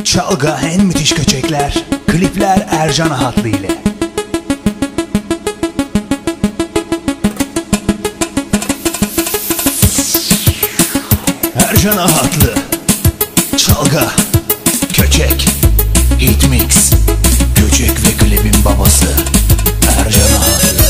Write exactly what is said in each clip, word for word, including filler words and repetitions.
Çalga en müthiş köçekler, klipler Ercan Ahatlı ile. Ercan Ahatlı, çalga, köçek, hitmix, köçek ve klibin babası Ercan Ahatlı.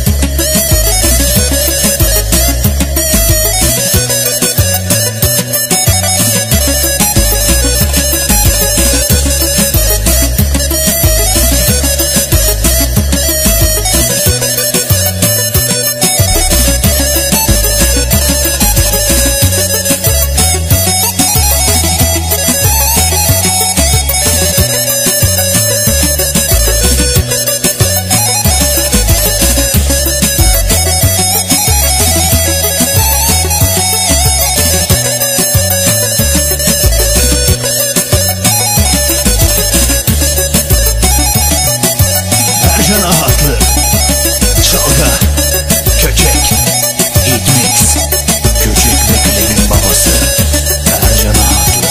Ercan Ahatlı, çalga, köçek, hitmix, köçek ve klibin babası Ercan Ahatlı.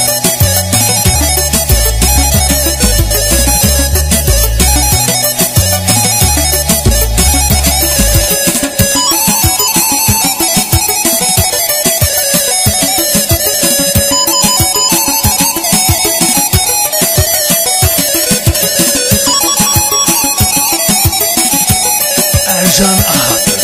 Ercan Ahatlı.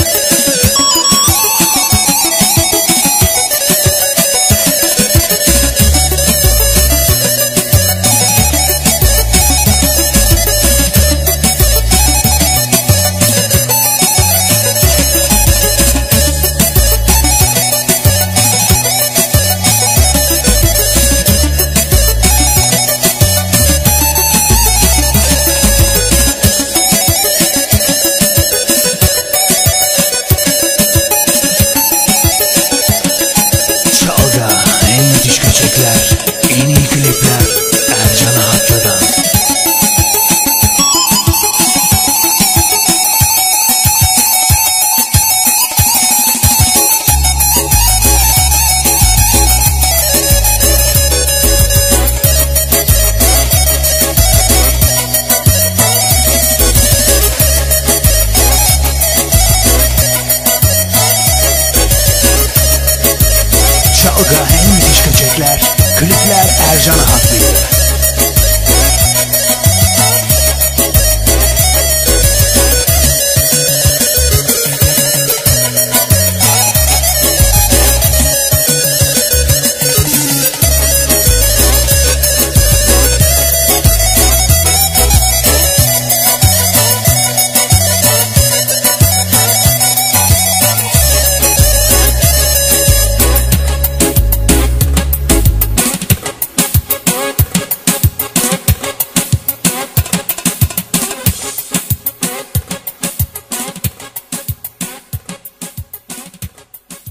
Köçekler, en iyi klipler Ercan Ahatlı'dan. Çalga en müthiş köçekler, klipler Ercan Ahatlı.